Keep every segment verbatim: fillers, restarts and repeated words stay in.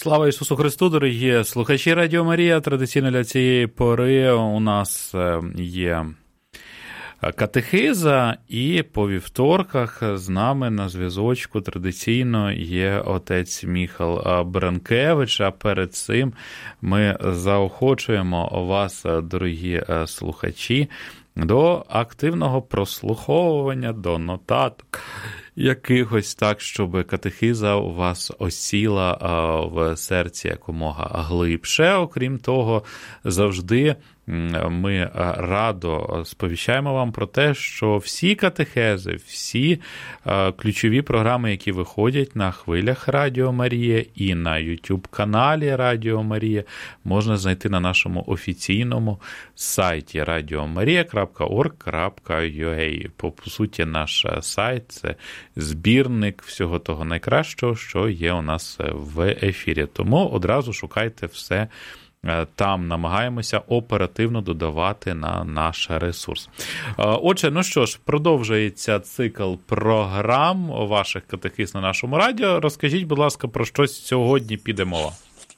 Слава Ісусу Христу, дорогі слухачі Радіо Марія. Традиційно для цієї пори у нас є катехиза, і по вівторках з нами на зв'язочку традиційно є отець Міхал Бранкевич, а перед цим ми заохочуємо вас, дорогі слухачі, до активного прослуховування, до нотаток якихось так, щоб катехиза у вас осіла в серці якомога глибше. Окрім того, завжди ми радо сповіщаємо вам про те, що всі катехези, всі ключові програми, які виходять на хвилях Радіо Марія і на YouTube-каналі Радіо Марія, можна знайти на нашому офіційному сайті радіо марія крапка орг крапка ю а. По суті, наш сайт – це збірник всього того найкращого, що є у нас в ефірі. Тому одразу шукайте все там, намагаємося оперативно додавати на наш ресурс. Отже, ну що ж, продовжується цикл програм ваших катехиз на нашому радіо. Розкажіть, будь ласка, про що сьогодні піде мова?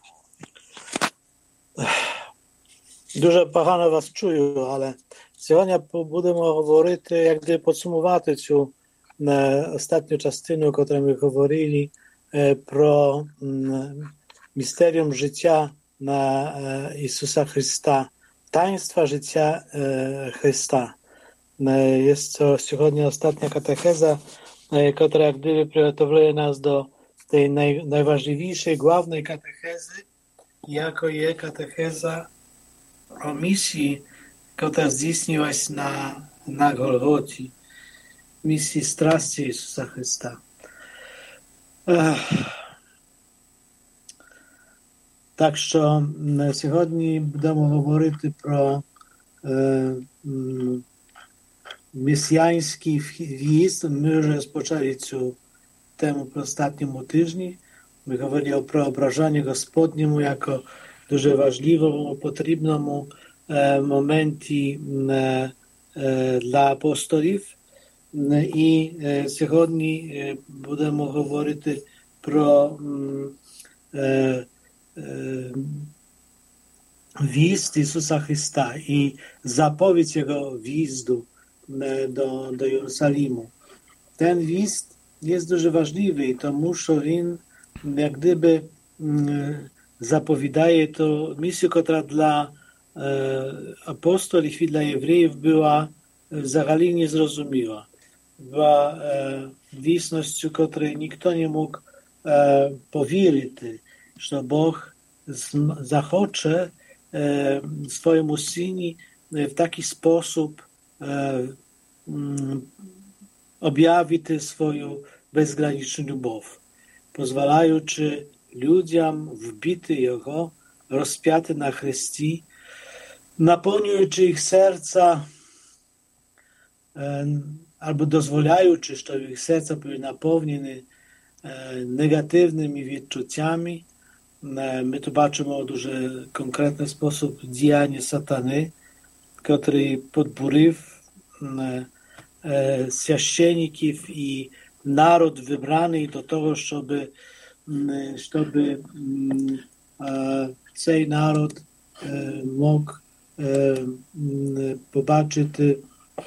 Дуже погано вас чую, але сьогодні будемо говорити, як де підсумувати цю ostatnią частину, o której my говорили, про містеріум життя на Ісуса Христа, таїнства життя Христа. Jest to сьогодні остання катехеза, яка як gdyby przygotowuje nas do tej naj, najważniejszej, głównej katechezy, jako je katecheza o misji, która zdійснилась na, na Golgocie. Місії страсті Ісуса Христа. Так що сьогодні будемо говорити про е, месіанський в'їзд. Ми вже розпочали цю тему по останньому тижні. Ми говорили про ображання Господньому як дуже важливому, потрібному е, моменті е, е, для апостолів. І е, сьогодні е, будемо говорити про е, е, в'їзд Ісуса Христа і заповідь Його в'їзду е, до, до Єрусалиму. Ten в'їзд є дуже важливий, тому що він як gdyby е, заповідає ту місію, яка для е, апостолів і для євреїв була взагалі незрозуміла. Była e, wieśnością, której nikt nie mógł e, powierzyć, że Bóg zachocze e, swojemu Synu w taki sposób e, m, objawić swoją bezgraniczną любов, pozwalając ludziom wbity Jego, rozpięty na Chrystie, napełniając ich serca e, albo дозволяючи, що їх серця були наповнені негативними відчуттями. Ми тут бачимо дуже конкретний спосіб діяння сатани, який підбурив священників і народ вибраний до того, щоб, щоб цей народ мог побачити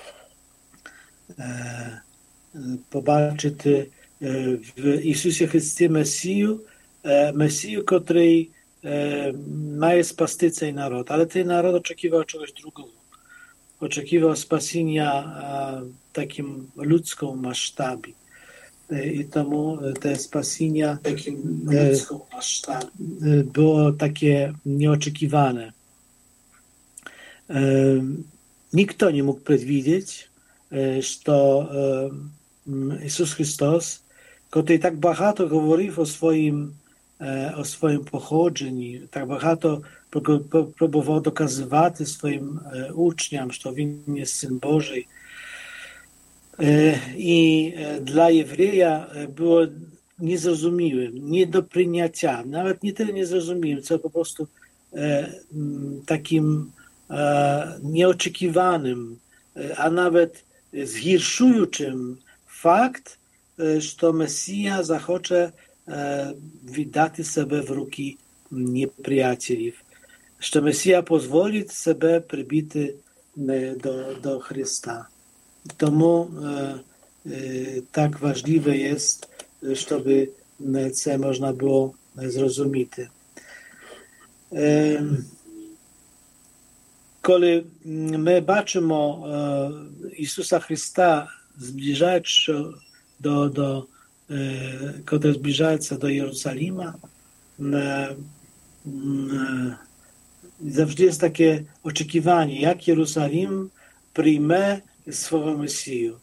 побачити в Ісусі Христі Месію, Месію, котрий має спасти цей народ. Але цей народ очікував чогось другого. Очікував спасіння в таким людському масштабі. І тому те спасіння в таким людському масштабі було таке неочікуване. Ніхто не мог предвидіти, що Ісус Христос, який так багато говорив о своїм, о своїм походженні, так багато пробував доказувати своїм учням, що Він є Син Божий. І для єврея було незрозумілим, не до прийняття, навіть не тільки незрозумілим, це просто таким неочікуваним, а навіть zgierszуючим факт, що Месія захоче віддати себе в руки неприятелів, що Месія дозволить себе прибити до, до Христа. Тому е, е, так важливе є, щоб це можна було зрозуміти. Е, коли ми бачимо е, Ісуса Христа, зближаючи до, до е, коли зближається до Єрусалима, е, е, завжди є таке очікування, як Єрусалим прийме свого Месію.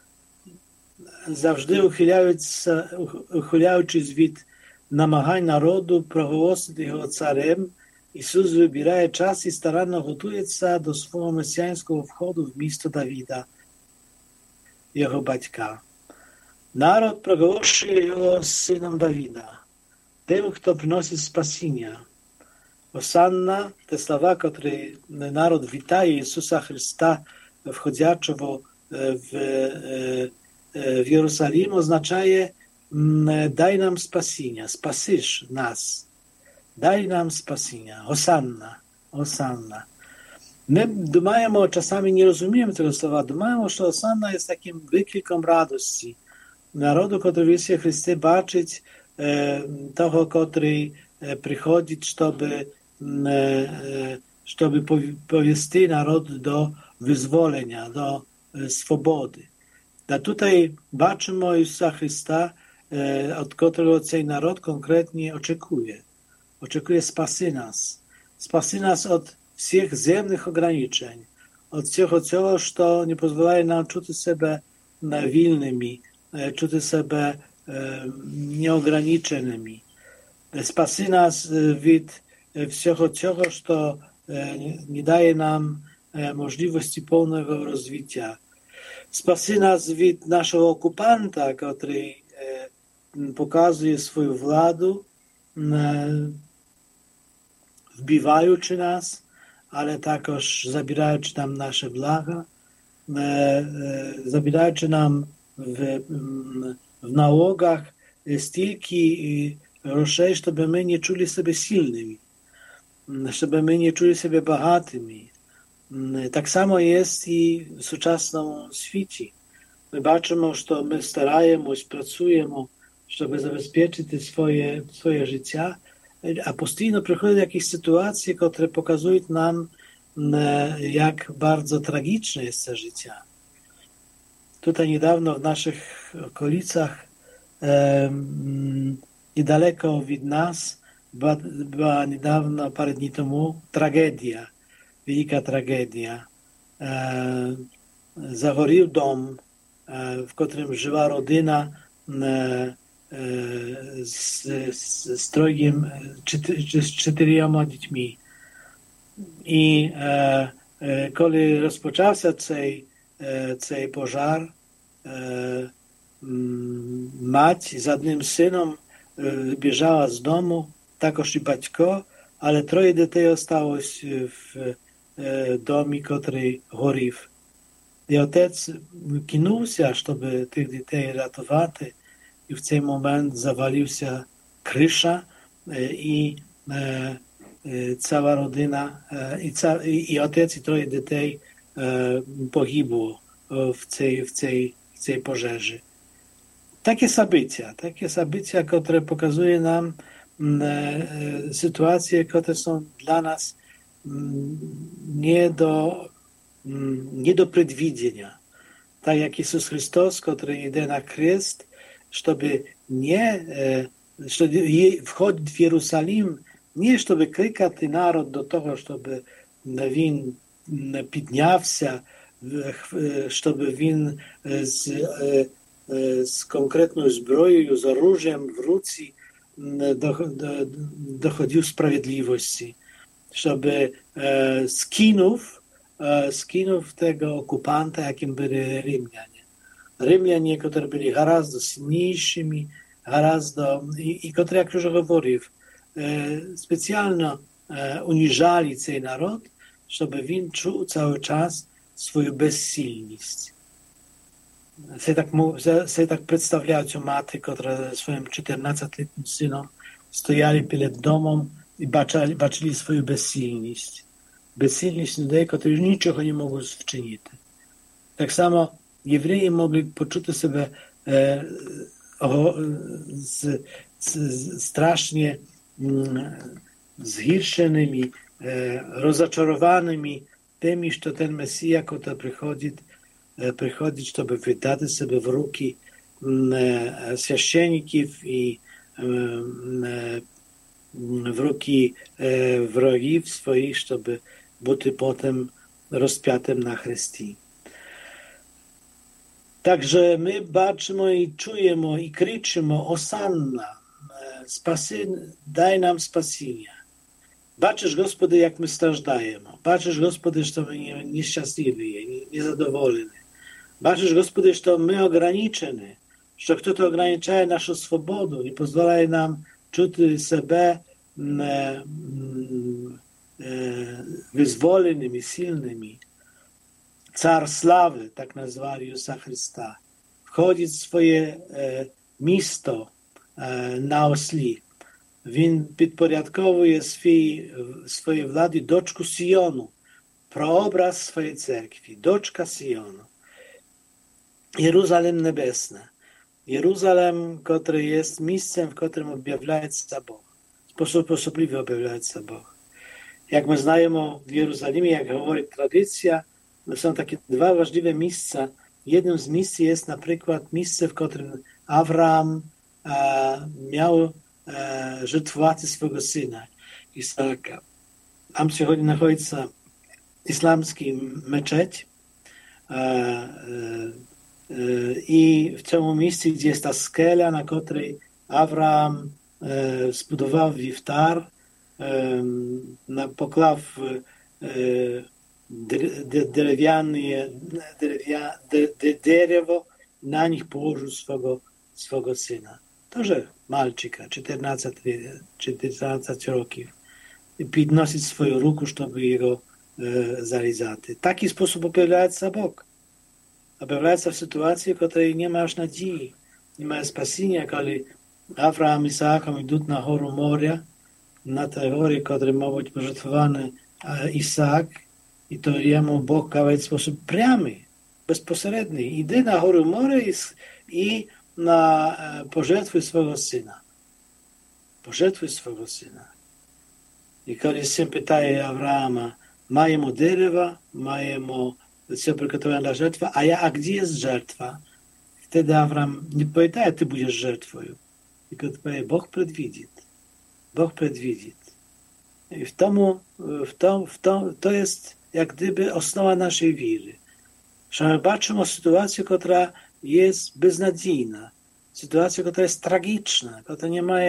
Завжди ухиляються, ухиляючись від намагань народу проголосити його царем, Ісус вибирає час і старанно готується до свого месіанського входу в місто Давіда, його батька. Народ проголошує його сином Давіда, тим, хто приносить спасіння. Осанна, те слова, котрі народ вітає Ісуса Христа, входячого в, в Єрусалим, означає дай нам спасіння, спасиш нас, дай нам спасіння, Осанна, Осанна. Ми думаємо, часами не розуміємо цього слова, думаємо, що Осанна є таким викликом радості. Народу, котрий в Ісусі Христі бачить того, котрий приходить, щоб, щоб повести народ до wyzwolenia, do swobody. A tutaj baczymy Jezusa Chrysta, od którego ten naród konkretnie oczekuje. Oczekuje spasy nas. Spasy nas od wszystkich ziemnych ograniczeń, od всього цього, що не дозволяє нам чути себе вільними, чути себе неограниченими. Спаси нас від всього цього, що не дає нам możliwości pełnego rozwicia. Spasy nas від naszego okupanta, który pokazuje swoją władzę, wbijając nas, ale також zabierając nam nasze blaga, zabierając nam w, w nałogach stільки грошей, żeby my nie czuli sobie silnymi, żeby my nie czuli sobie bogatymi. Tak samo jest i w współczesnym świecie. My baczymy, że my staramy się, pracujemy, żeby zabezpieczyć swoje, swoje życie, a postійно przychodzą jakieś sytuacje, które pokazują nam, jak bardzo tragiczne jest to życie. Tutaj niedawno w naszych okolicach, e, niedaleko od nas, była, była niedawno, parę dni temu, tragedia. Wielka tragedia. E, zagorał dom, e, w którym żyła rodzina e, e, z, z, z trojgiem, czy, z czterema dziećmi. I e, e, kiedy rozpoczął się ten pożar, e, mać z jednym synem wybieżała z domu, takoż i батько, ale troje dzieci zostało w домі, котрий горів. І отець кинувся, щоб тих дітей рятувати, і в цей момент завалився криша, і cała rodzina, i, ca, i, i ojciec i troje dzieci pogibło w tej, w tej, w tej pożarze. Takie sabycia, takie sabycia, które pokazuje nam sytuacje, które są dla nas nie do, nie do przewidzenia. Tak jak Jezus Chrystus, który idzie na krzyż, żeby nie żeby wchodzić w Jerusalim, nie żeby krykać naród do tego, żeby on podniósł, żeby on z, z konkretną zbroją, z orężem w ręce do, do, dochodził sprawiedliwości. Żeby e, skinów, e, skinów tego okupanta, jakim byli Rzymianie. Rzymianie, którzy byli garażdo silniejszymi, garażdo, i, i którzy, jak już mówił, e, specjalnie e, uniżali ten naród, żeby on czuł cały czas swoją bezsilność. sobie tak, sobie tak przedstawiać matkę, która ze swoim czternastoletnim synem stojali przed domem i baczali, baczyli swoją bezsilność. Bezsilność ludzi, którzy już niczego nie mogą wczynić. Tak samo Jewreji mogli poczuć sobie e, o, z, z, z, strasznie mm, zgirszonymi, e, rozczarowanymi tymi, że ten Mesja, który przychodzi, e, przychodzi, żeby wydać sobie w ruki e, święcenników i e, w ruki e, wrogów swoich, żeby być potem rozpiętym na Chrystii. Także my baczymy i czujemy i krzyczymy Osanna, spasy, daj nam spasienia. Baczysz, Gospody, jak my strażdajemy. Baczysz, Gospody, że my nieszczęśliwi, niezadowoleni. Baczysz, Gospody, że my ograniczeni, że ktoś ogranicza naszą swobodę i pozwala nam czuć siebie wyzwolonymi, silnymi. Car sławy, tak nazwali Jezusa Chrysta, wchodzi w swoje e, miasto e, na osli. Він підпорядковує свій, своїй владі дочку Сіону, прообраз своєї церкви, дочка Сіону. Єрусалим Небесне, Єрусалим, який є місцем, в якому об'являється Бог, sposób osobliwy objawiaється Бог. Jak my знаємо, w Jerozolimie, jak mówi tradycja, są takie dwa ważliwe miejsca. Jednym z miejsc jest na przykład miejsce, w którym Abraham e, miał e, żertwować swojego syna Isaaka. Tam сьогодні знаходиться ісламський мечеть. E, e, I w tym miejscu, gdzie jest ta skela, na której Abraham e, zbudował wiftar, e, na, poklał e, Drewniane, drewno, na nich położył swego, swego syna. To, że malczyka, czternaście roków, i podnosić swoją rukę, żeby jego e, zalizać. Taki sposób objawiaje się Bóg. Objawiaje się w sytuacji, w której nie masz nadziei, nie ma spasienia, kiedy Abraham i Isaachem idą na górę Moria, na tej górze, która ma być pożertwowany Isaak, i to jemu Bóg kazał w sposób priamy, bezpośredni. Idę na górę Moria i, i na pożertwuj swojego syna. Pożertwuj swojego syna. I kiedy syn pytaje Abrahama, majemy drzewa, majemy все przygotowane dla żertwy, a ja, a gdzie jest żertwa? Wtedy Abraham nie powiedział, ty będziesz żertwą. Tylko powie, Bóg przedwidzi. Bóg przedwidzi. I w tomu, w tom, w tom, to jest jak gdyby osnowa naszej wiry. Że my patrzymy o sytuację, która jest beznadziejna, sytuację, która jest tragiczna, która nie ma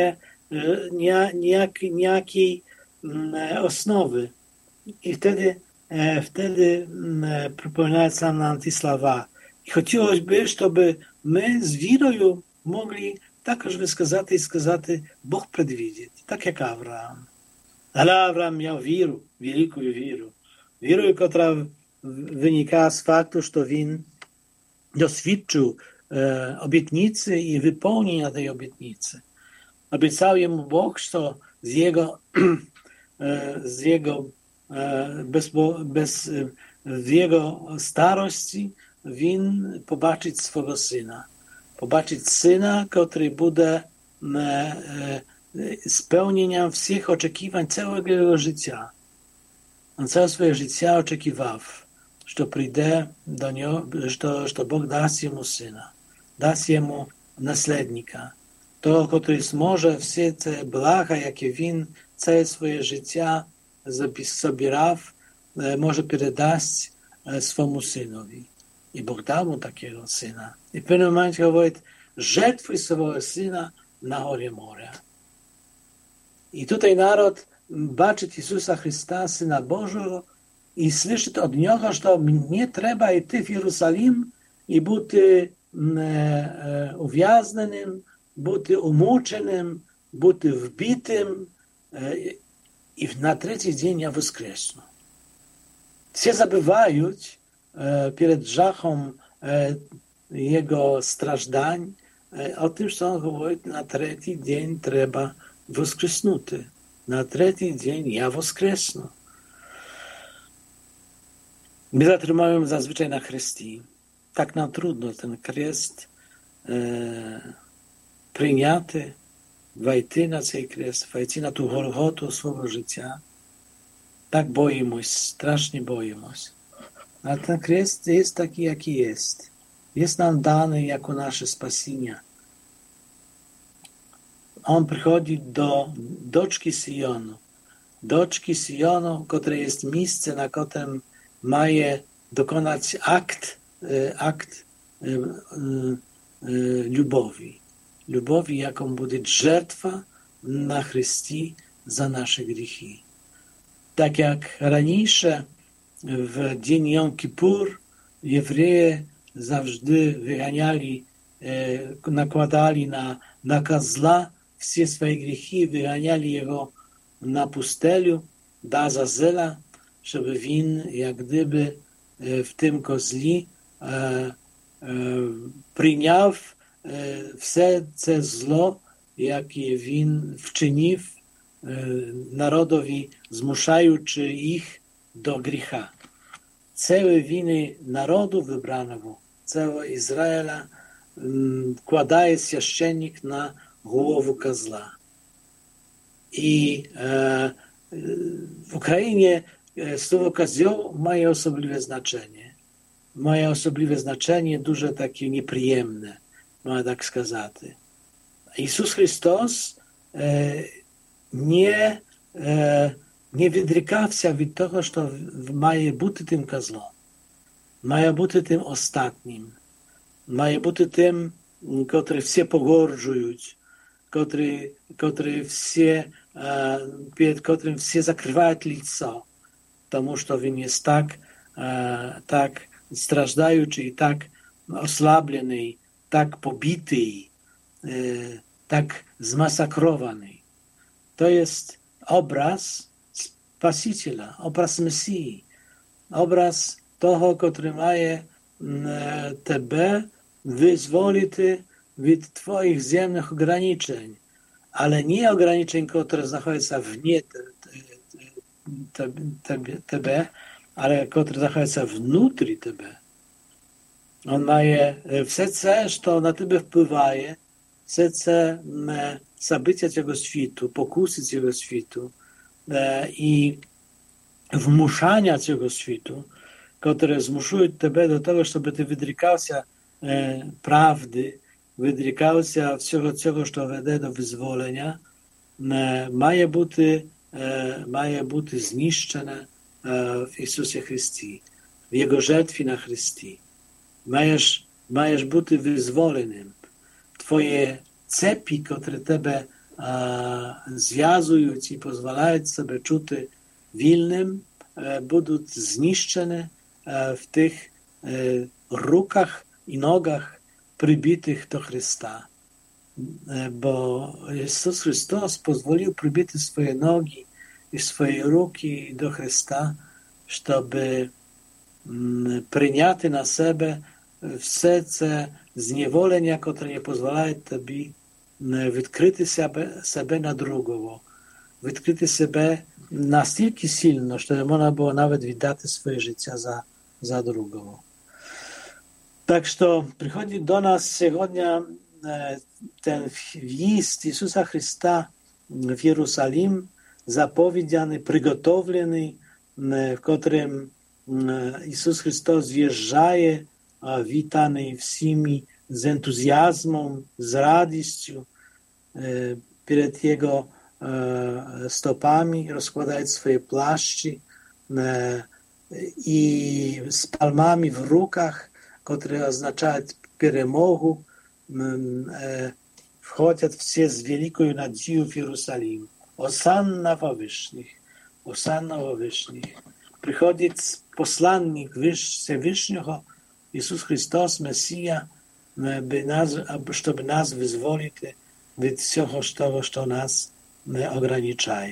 nijakiej osnowy. I wtedy, wtedy przypominają nam te słowa. I chciałoby, żeby my z wirою mogli також wskazać i skazać, Bóg przedwidzi, tak jak Abraham. Ale Abraham miał wierę, wielką wierę. Wierę, która wynika z faktu, że on doświadczył e, obietnicy i wypełnienia tej obietnicy. Obiecał jemu Bóg, że z jego, e, z jego, e, bez, bez, w jego starości on pobaczyć swego syna. Pobaczyć syna, który będzie e, e, spełnieniem wszystkich oczekiwań całego jego życia. On całe swoje życie oczekiwał, że przyjdzie do niego, że, że Bóg da jemu syna, da jemu naslednika. To, który może wszystkie te blaga, jakie on całe swoje życie zabierał, może przekazać swemu synowi. I Bóg dał mu takiego syna. I w pewnym momencie mówi, żertwuj swojego syna na górze Moria. I tutaj naród baczy Jezusa Chrysta, Syna Bożego, i słyszy od Niego, że nie trzeba iść w Jerozolim i być e, uwięzionym, być umuczonym, być wbitym e, i na trzeci dzień ja wskrzesnę. Wszyscy zabywają e, przed grzechem e, Jego stраждань, o tym, що він говорить, на третій день треба воскреснути. На третій день я воскресну. My zatrzymamy zazwyczaj na Chrystii. Tak nam trudno ten kres e, przyjęty, wejść na ten kres, wejść na tą Golgotę swojego życia. Tak boimy się, strasznie boimy się. Ale ten kres jest taki, jaki jest. Jest nam dany jako nasze spasienie. On przychodzi do doczki Syjonu. Doczki Syjonu, które jest miejsce, na którym ma dokonać akt, akt lubowi. Lubowi, jaką będzie żertwa na Chrystii za nasze grzechy. Tak jak raniejsze w dzień Jom Kippur Jewreje zawsze wyganiali, nakładali na, na kozła wszystkie swoje grzechy, wyganiali jego na pustelju, do Azazela, żeby win, jak gdyby w tym kozli e, e, przyjął все це зло, яке він вчинив народові, змушаючи їх до гріха. Całe winy narodu wybranego, całego Izraela kładaje święcennik na głowę kozła. I e, w Ukrainie słowo kozioł ma osobliwe znaczenie. Ma osobliwe znaczenie, duże takie nieprzyjemne, można tak сказать. Jezus Chrystus e, nie e, nie wydrykał się od tego, że ma być tym kozłem. Ma być tym ostatnim. Ma być tym, który wszyscy pogorżują, który, który wszyscy, przed którym wszyscy zakrywają lico, тому że on jest tak, tak strażdający i tak oslabiony, tak pobity, tak zmasakrowany. To jest obraz Spasiciela, obraz Mesji, obraz toho, który ma Tebe wyzwolić od Twoich ziemnych ograniczeń, ale nie ograniczeń, które znajdują się wnie Tebe, ale które znajdują się wnutri Tebe. On ma wszystko, co na Tebe wpływa, wszystko zabycia tego światu, pokusy tego światu i wmuszania tego światu, które zmuszują Tebe do tego, żeby Ty wydrykał się prawdy, wydrykał się wszystkiego, co wede do wyzwolenia, ma być, ma być zniszczone w Jezusie Chrystii, w Jego żertwie na Chrystii. Masz, masz być wyzwolenym. Twoje cepi, które Tebe związują i pozwalają sobie czuć wolnym, będą zniszczone w tych rukach i nogach przybitych do Chrysta. Bo Jezus Chrystus pozwolił przybić swoje nogi i swoje ruki do Chrysta, żeby przyjąć na siebie wszystkie zniewolenia, które nie pozwalają Tobie odkryć siebie na drugiego, odkryć siebie na tyle silno, że można było nawet wydać swoje życie za, za drugiego. Tak, że przychodzi do nas сегодня ten wjazd Jezusa Chrysta w Jerozolim, zapowiedziany, przygotowany, w którym Jezus Chrystus wjeżdżaje, witany wszystkimi z entuzjazmem, z radością, przed Jego stopami, rozkładając swoje płaszcze i z palmami w rukach, które oznaczają перемогу, wchodzą wszyscy z wielką nadzieją w Jerozolim. Osanna w wyższych, osanna w wyższych. Przychodzi posłannik Wszechwyższego, Jezus Chrystus, Mesja, by nas, żeby nas wyzwolić od wszystkiego tego, co nas ogranicza.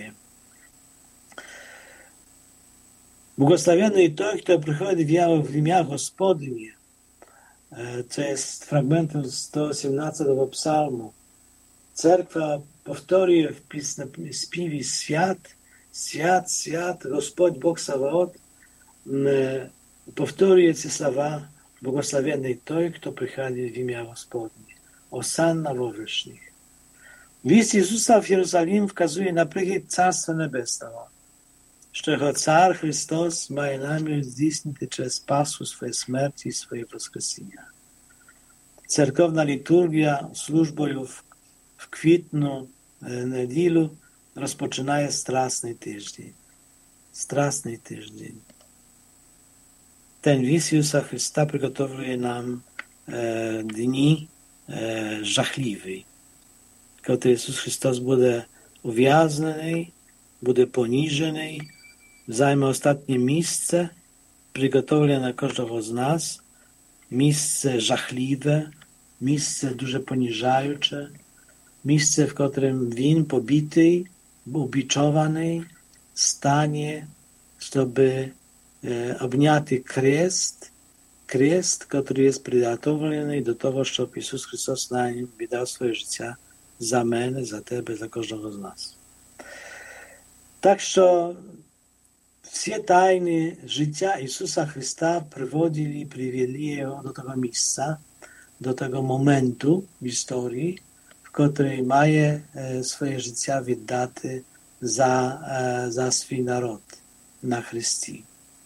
Błogosławiony i to, kto przychodzi w imię Gospodnie, co jest fragmentem sto osiemnastego psalmu. Cerkwa powtórzy w śpiewie świat, świat, świat, Господь Бог Саваот, powtórzy te słowa, błogosławiony той, kto przychodzi w imię Gospodnie. Osanna во wyższych. Wieść Jezusa w Jerozolim wskazuje na przychód Carstwa Niebesnego, że Car Chrystus ma nami zdійснити przez Paschu swojej śmierci i swojego wskrzeszenia. Cerkowna liturgia służbою w, w kwietniu, niedzielu rozpoczyna strasny tydzień. Strasny tydzień. Ten wieść Jezusa Chrysta przygotowuje nam e, dni e, żachliwe. Kiedy Jezus Chrystus będzie uwięziony, będzie poniżony, zajmie ostatnie miejsce, przygotowane na każdego z nas, miejsce żachliwe, miejsce duże poniżające, miejsce, w którym win pobity, ubiczowany, stanie, żeby e, obniaty kres, kres, który jest przygotowany do tego, żeby Jezus Chrystus na nim wydał swoje życie za mnie, za Ciebie, za każdego z nas. Tak, że wszystkie tajny życia Jezusa Chrysta prowadzili, przywiedli Jego do tego miejsca, do tego momentu w historii, w którym ma swoje życie wydate za, za swój naród na Chrystii.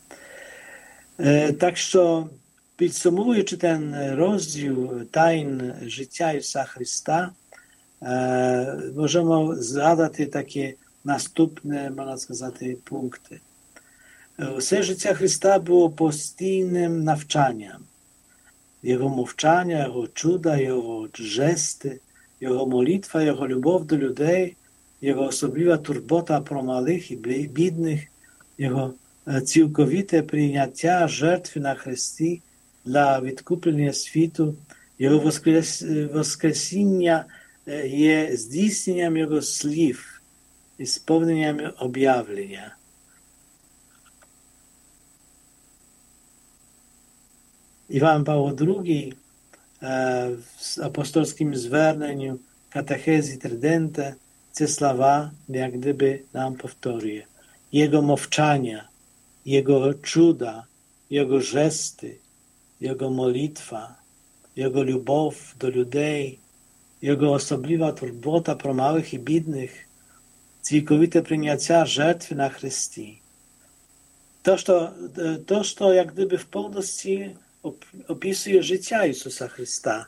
Tak, że podsumowując ten rozdział tajn życia Jezusa Chrysta, możemy zgadać takie następne, można сказати, punkty. Все życie Chrysta było postійnym nawczaniem. Jego mówczania, Jego cuda, Jego gesty, Jego modlitwa, Jego любов do ludzi, Jego osobliwa turbota pro małych i biednych, Jego całkowite przyjęcie żertwy na Chrystii dla odkupienia światu, Jego woskresenia je zdійсненням Jego слів і сповненням об'явлення. Iwan Paweł drugi w apostolskim zwernieniu katechezji Tridente te słowa jak gdyby nam powtórzy. Jego mowczania, Jego cuda, Jego gesty, Jego modlitwa, Jego любов do ludzi, Jego osobliwa turbota pro małych i biednych, całkowite przyjęcie żertwy na Chrystii. To, to, to, to jak gdyby w pełności opisuje życie Jezusa Chrysta.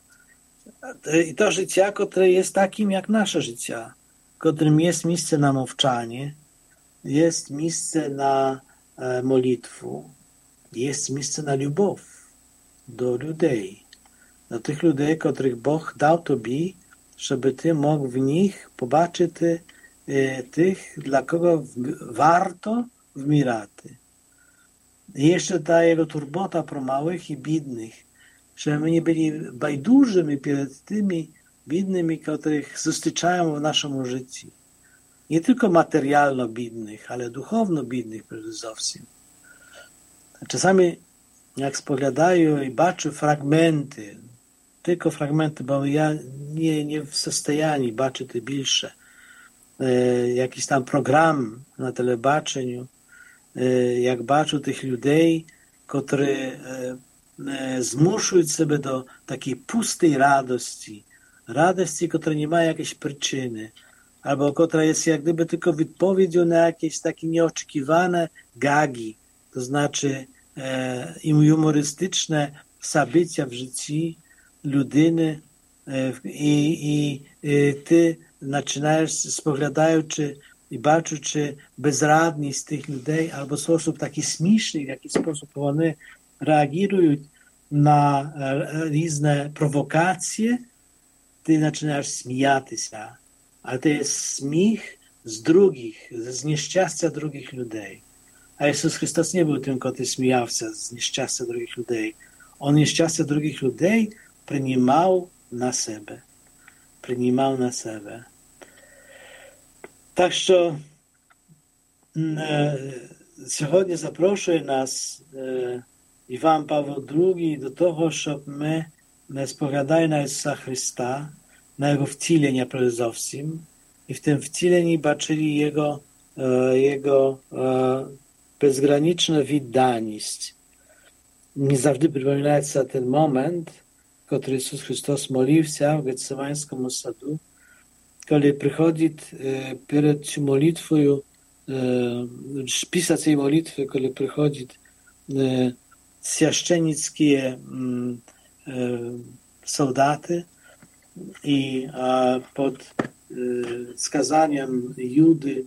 I to życie, które jest takim jak nasze życie, w którym jest miejsce na mowczanie, jest miejsce na modlitwę, jest miejsce na любов do ludzi, do tych ludzi, których Bóg dał Tobie, żeby Ty mógł w nich pobaczyć tych, dla kogo warto wmierać. I jeszcze ta Jego turbota pro małych i biednych, żeby my nie byli bajdurzymi przed tymi biednymi, których zustyczają w naszym życiu. Nie tylko materialno biednych, ale duchowno biednych przede wszystkim. Czasami jak spoglądają i baczę fragmenty, tylko fragmenty, bo ja nie, nie w stanie baczyć te większe, e, jakiś tam program na telebaczeniu, e, jak baczę tych ludzi, którzy e, e, zmuszują sobie do takiej pustej radości, radości, która nie ma jakiejś przyczyny, albo która jest jak gdyby tylko wypowiedzią na jakieś takie nieoczekiwane gagi, to znaczy e, humorystyczne zabycia w życiu ludyny i, i, i ty zaczynasz spoglądając i baczyć, czy bezradni z tych ludzi, albo w sposób taki śmieszny, w jaki sposób one reagują na różne prowokacje, ty zaczynasz śmiać się, ale to jest śmiech z drugich, z nieszczęścia drugich ludzi. A Jezus Chrystus nie był tym, który śmiał się z nieszczęścia drugich ludzi. On nieszczęście drugich ludzi przyjmował na siebie. Przyjmował na siebie. Tak, że e, сегодня запрошує nas e, Іван Павло другий до того, щоб ми не споглядали на Ісуса Христа, на Його втілення перед зовсім, і в tym wcieleniu baczyli Jego, Jego bezgraniczną відданість. Мені завжди припоминається ten moment, коли Ісус Христос молився в Гециманському саду, коли приходить перед цю молитвою, після цієї молитви, коли приходять священницькі солдати і під сказанням Юди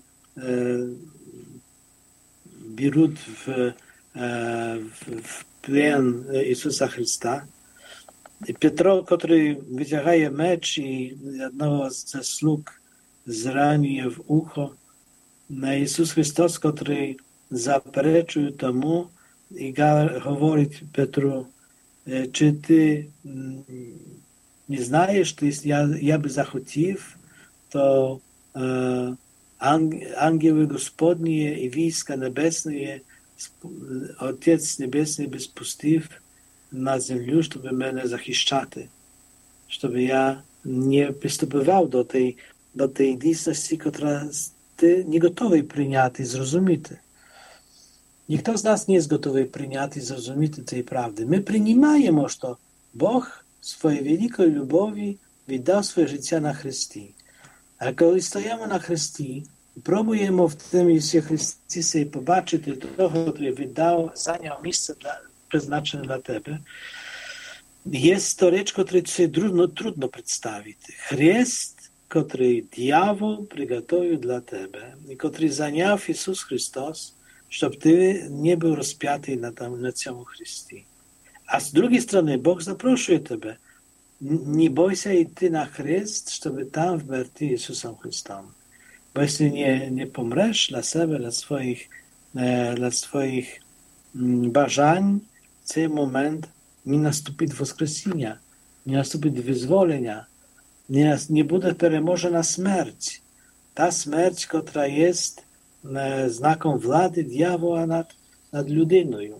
беруть в, в плен Ісуса Христа. І Петро, який витягає меч і одного з слуг зранює в ухо, на Ісус Христос, який заперечує тому і говорить Петру, чи ти не знаєш, ти, я, я би захотів, то е, ангели Господні і війська небесні, Отець Небесний би спустив на землю, щоб мене захищати, щоб я не приступував до тієї до тієї дійсності, яка ти не готовий прийняти і зрозуміти. Ніхто з нас не є готовий прийняти і зрозуміти цієї правди. Ми приймаємо, що Бог своєю великою любов'ю віддав своє життя на Христі. А коли стоїмо на Христі, пробуємо в тим Ісусі Христі себе побачити того, який віддав, зайняв місце для, призначене для тебе, є то річ, яку трудно, трудно представити. Хрест, який диявол приготовив для тебе, і який зайняв Ісус Христос, щоб ти не був розп'ятий на, на цьому Христі. А з другої сторони, Бог запрошує тебе, не бойся йти на хрест, щоб там вмерти Ісусом Христом. Бо якщо не, не помреш для себе, для своїх, для своїх бажань, в цей момент не наступить воскресіння, не наступить визволення, не, не буде переможена смерть. Та смерть, яка є знаком влади дьявола над, над людиною.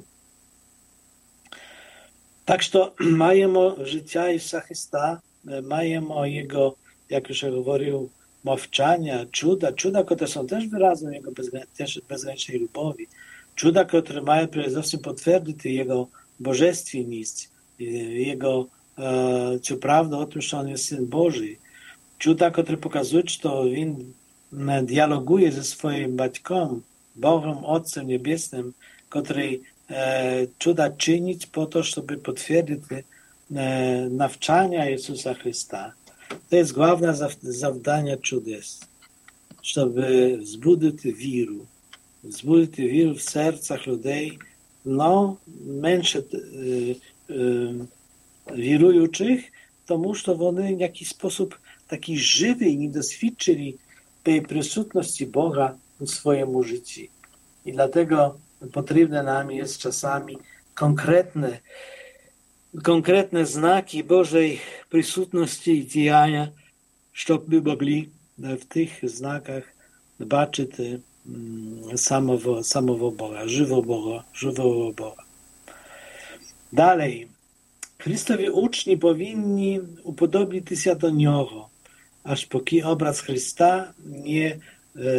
Так що маємо життя Ісуса Христа, маємо Його, як вже говорив, мовчання, чуда, чуда, які są też wyrazem Jego bezgranicznej любові, чуда, które mają przede wszystkim potwierdzić Jego bożestwienność, Jego e, цю правду o tym, że On jest Syn Boży, чуда, które pokazują, że On dialoguje ze swoim Батьком, Bogiem, Ojcem Niebiesnym, który e, cuda czynić po to, żeby potwierdzić e, nawczania Jezusa Chrysta. To jest główne zawdanie cudes, żeby wzbudzić wiru, wzbudzić wiru w sercach ludzi, no, mniejsze e, e, wirujących, тому що вони в якийś sposób taki żywy nie doświadczyli tej присутності Boga w swoim życiu. I dlatego potrzebne nam jest czasami konkretne, konkretne znaki Bożej присутності i działania, щоб ми mogli w tych znakach zobaczyć samego, samego Boga, żywego Boga, żywego Boga. Dalej, Chrystowi uczni powinni upodobnić się do Niego, aż póki obraz Chrysta nie e,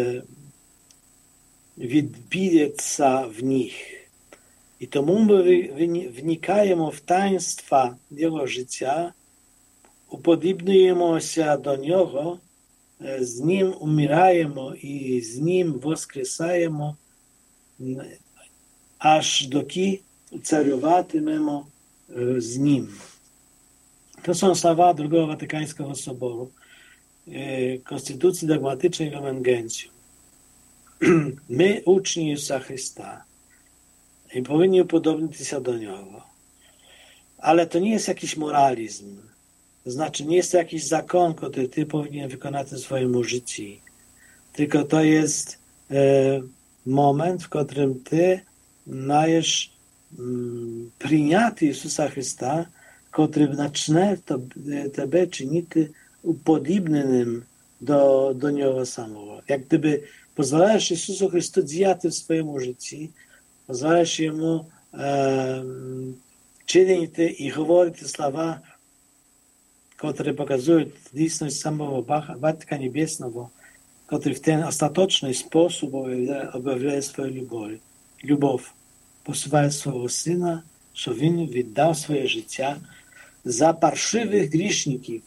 відбіється в них. І тому ми вникаємо в таїнства Його життя, уподібнюємося до Нього, з Ним умираємо і з Ним воскресаємо, аж доки царюватимемо з Ним. To są słowa Drugiego Watykańskiego Soboru, Konstytucji Dogmatycznej Lumen Gentium. My, uczni Jezusa Chrysta, i powinni upodobnić się do Niego. Ale to nie jest jakiś moralizm. To znaczy, nie jest to jakiś zakon, który ty powinien wykonać w swoim życiu. Tylko to jest e, moment, w którym ty majesz mm, przyjąć Jezusa Chrysta, który zacznie tebe czynić upodobnionym do, do Niego samego. Jak gdyby pozwalasz Jezusu Chrystu działać w swoim życiu, pozwalasz Jemu е, чините і говорите слова, котрі показують дійсність самого Батька Небесного, котрий в ten остаточний спосіб об'являє свою любов. Любов посилає свого Сина, що Він віддав своє життя за паршивих грішників.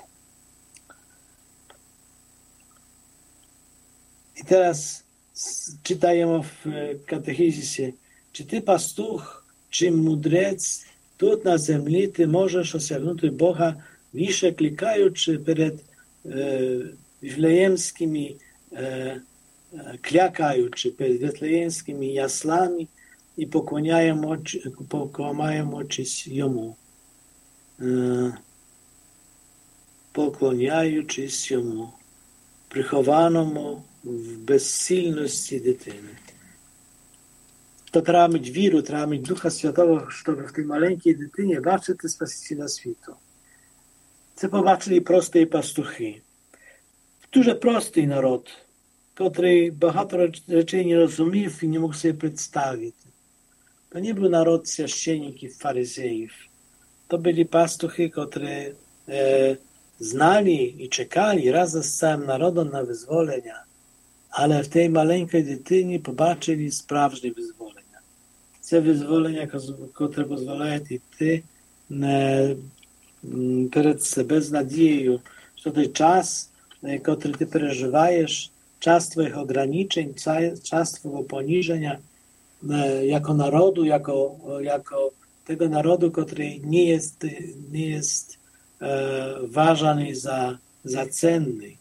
І зараз читаємо в катехизисі, чи ти пастух, чи мудрець, тут на землі ти можеш осягнути Бога, вище кликаючи перед е, віфлеємськими, е, клякаючи перед віфлеємськими яслами і поклоняючись йому. Е, поклоняючись йому, прихованому в безсильності дитини. To trzeba mieć wiru, trzeba mieć Ducha Świętego, żeby w tej maleńkiej dytynie bачити Spasiciela світу. Це побачили прості пастухи. Дуже простий народ, котрий багато речей не розумів і не мог собі представити. To nie był naród священників, фаризеїв. To byli pastuchy, które e, znali i czekali razem z całym narodem na wyzwolenia, ale w tej maleńkiej dytyni pobaczyli sправжнє wyzwolenia. Це wyzwolenia, które pozwalają йти перед себе з надією, що той час, який ти переживаєш, час твоїх ограничень, час твого поніження, jako narodu, jako, jako tego narodu, który nie jest, nie jest e, ważany za, za cenny.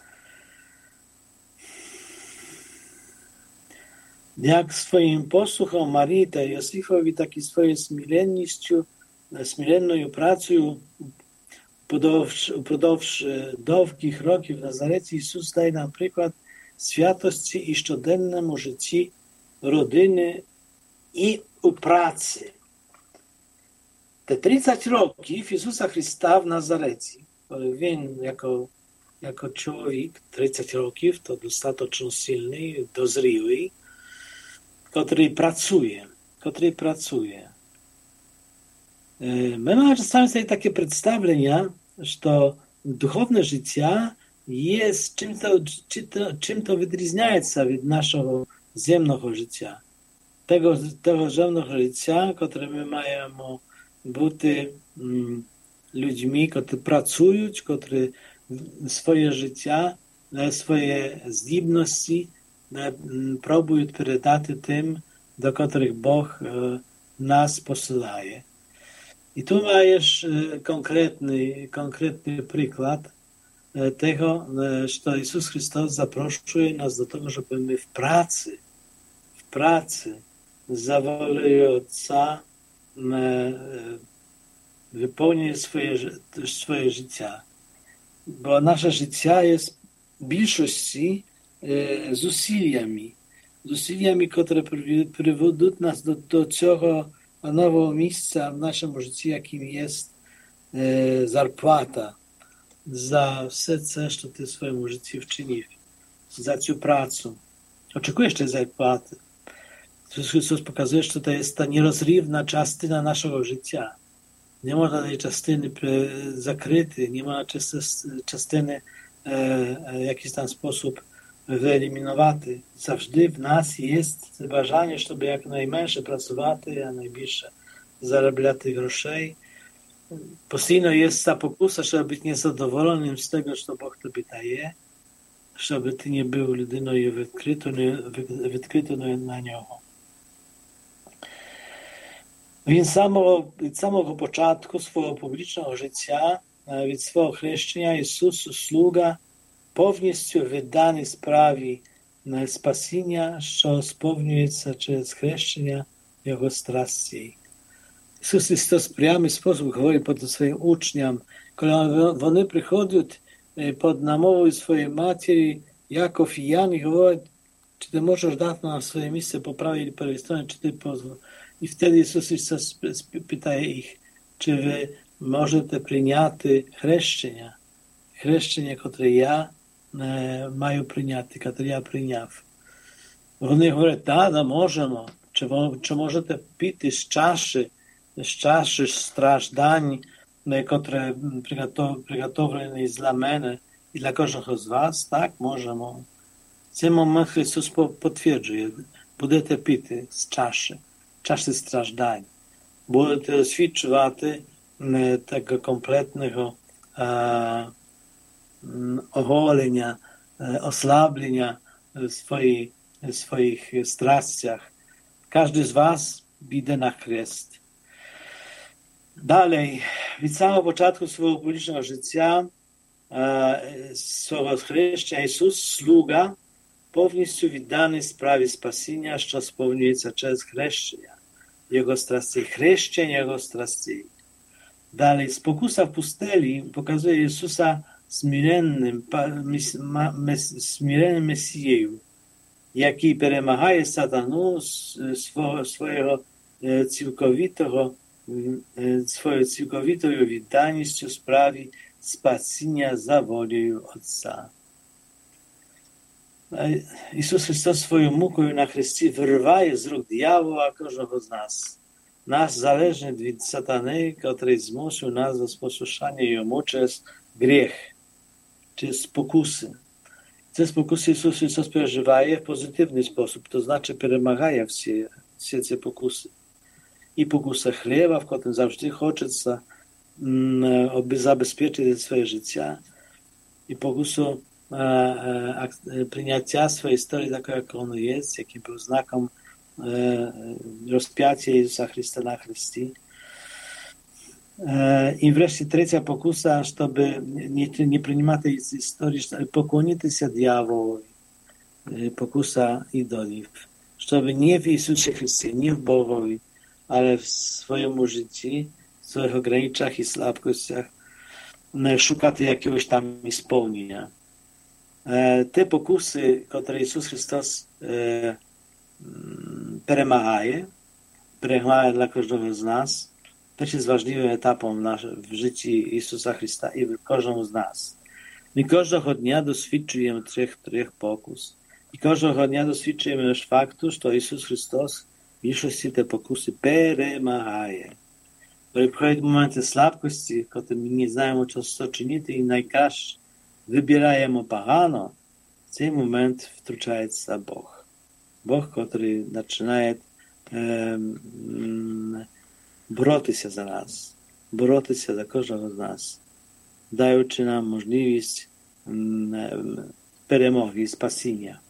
Jak swoim posłuchom Marii ta Józefowi, tak i swoją smilennością, smilenną pracą uprowadzając długich roków w Nazarecie, Jezus daje nam przykład świętości i codziennemu życiu rodziny i u pracy. Te trzydzieści roków Jezusa Chrysta w Nazarecie, Він jako, jako człowiek, trzydzieści roków, to dostatecznie silny, dozryły, który pracuje, który pracuje. My mamy czasami sobie takie przedstawienia, że duchowne życie jest czym to, czym to wyróżnia się od naszego ziemnego życia. Tego, tego ziemnego życia, które my mamy być mm, ludźmi, którzy pracują, którzy swoje życie, swoje zdolności próbują przekazać tym, do których Bóg nas posyłaje. I tu masz konkretny, konkretny przykład tego, że Jezus Chrystus zapraszuje nas do tego, żeby my w pracy, w pracy zawolująca wypełnić swoje, swoje życie. Bo nasze życie jest w większości z usiliami, z usiliami, które prowadzą nas do, do tego nowego miejsca w naszym życiu, jakim jest e, zarpłata za wszystko, co ty w swoim życiu wczynił, za tę pracę. Oczekujesz tej zarpłaty. Chrystus pokazuje, że to jest ta nierozrywna częścina naszego życia. Nie można tej częściny zakryty, nie ma częściny w jakiś tam sposób wyeliminować. Zawsze w nas jest zważanie, żeby jak najmniejsze pracować, a najbliższe zarabiać groszej. Postійно jest ta pokusa, żeby być niezadowolonym z tego, co Bóg tobie daje, żeby ty nie był ludyną i wykryto na niego. Więc samo, od samego początku swojego publicznego życia, od swojego chrzczenia, Jezus, sługa, pownістю відданий справі спасіння, що сповнюється через хрещення Його страсті. Ісус Христос прямий спосіб говорить до своїм учням, коли вони приходять під намовою своєї матері, Яков і Ян, і говорять, чи ти можеш дати нам своє місце по правій і правій стороні, чи ти позволиш. І вtedy Ісус Христос питає їх, чи ви можете прийняти хрещення, хрещення, котре я маю прийняти, котре я прийняв. Вони говорять, так, да, можемо. Чи, чи можете піти з чаші, з чаші страждань, które приготовлені для мене і для кожного з вас? Так, можемо. В цей момент Ісус підтверджує, будете піти з чаші, чаші страждань. Будете освідчувати tego kompletnego e, oholenia, e, oslablenia w, swojej, w swoich strasciach. Każdy z was idzie na chrzest. Dalej, від самого початку свого публічного життя, e, свого хрещення, Ісус, слуга, повністю відданий справі спасіння, що сповнюється через хрещення Jego strasciej, chrzeszczenie Jego strasciej. Dalej, spokusa w pusteli pokazuje Jezusa smirennym, smirennym Mesję, jaki перемагає сатану swojego całkowitego, swoją całkowitą відданістю справі спасіння за волею Отця. Ісус Христос своєю мукою на хресті вирває з рук диявола кожного з нас. Нас залежить від сатани, котрий змусив нас до послушання йому через гріх, через спокуси. Ці спокуси Ісус Христос переживає в позитивний спосіб, то значить перемагає всі, всі ці покуси. І покуса хліба, в котрим завжди хочеться аби забезпечити своє життя, і покусу прийняття своєї історії такою, як воно є, яким був знаком розп'яття Ісуса Христа на хресті. І врешті третя покуса, щоб не, не приймати з історії, поклонитися дияволові, покуса ідолів, щоб не в Ісусі Христі, не в Богові, але в своєму житті, в своїх ograniczach і слабкостях шукати якогось там ісполнення. Te pokusy, które Jezus Chrystus e, перемагає, перемагає для кожного з нас, też jest ważliwym etapem w życiu Jezusa Chrysta i w każdym z nas. My każdego dnia doświadczujemy trzech, trzech pokus. I każdego dnia doświadczujemy już faktu, że Jezus Chrystus w większości te pokusy перемагає. Kiedy przychodzą momenty słabkości, kiedy my nie znamy, co czynić i najkraще вибираємо погано, в цей момент втручається Бог. Бог, який починає е, боротися за нас, боротися за кожного з нас, даючи нам можливість е, перемоги і спасіння.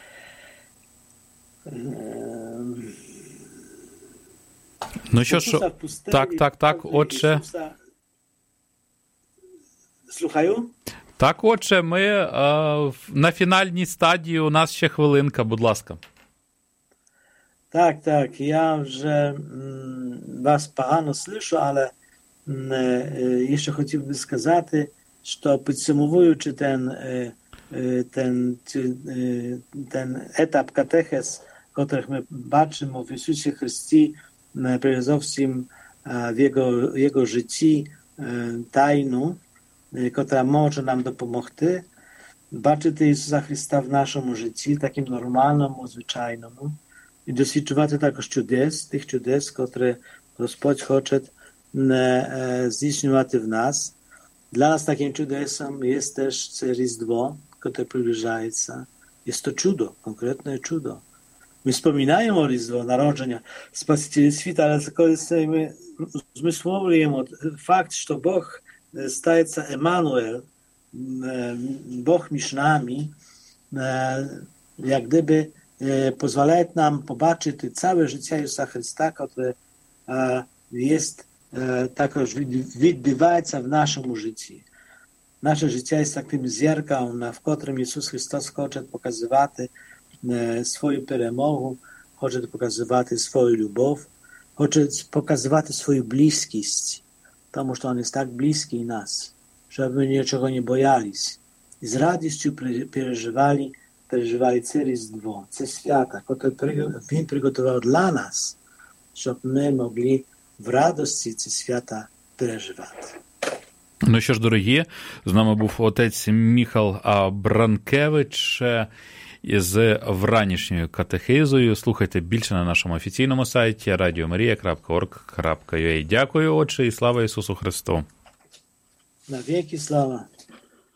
Е, ну що ж, так, так, так, отже. Ісуса... Слухаю? Так, отже, ми е, на фінальній стадії, у нас ще хвилинка, будь ласка. Так, так, я вже м, вас погано слышу, але м, е, ще хотів би сказати, що підсумовуючи ten, е, ten, е, ten етап катехез, який ми бачимо в Ісусі Христі, перед зовсім в Його, Його житті е, тайну, która może nam dopomogти бачити Ісуса Христа в нашому житті, таким нормальному, звичайному, і досвідчувати також чудес, тих чудес, які Господь хоче здійснювати в нас. Для нас таким чудесом є теж це Різдво, яке приближається. Є то чудо, конкретне чудо. Ми wspominaємо Різдво, народження Спасителя світу, але коли ми змисловуємо факт, що Бог стається Еммануел, Бог між нами, як gdyby pozwala nam pobaczyć całe życie Jezusa Chrysta, które jest також відбивається в нашому житті. Наше життя є таким зеркалом, в котрому Ісус Христос хоче показувати свою перемогу, хоче показувати свою любов, хоче показувати свою близькість, тому що Він є так близький нас, щоб ми нічого не боялись. І з радістю переживали, переживали це Різдво, це свята, яке Він приготував для нас, щоб ми могли в радості ці свята переживати. Ну що ж, дорогі, з нами був отець Міхал Бранкевич. з вранішньою катехизою. Слухайте більше на нашому офіційному сайті радіо марія крапка орг крапка ю а. Дякую, Отче, і слава Ісусу Христу! На віки слава!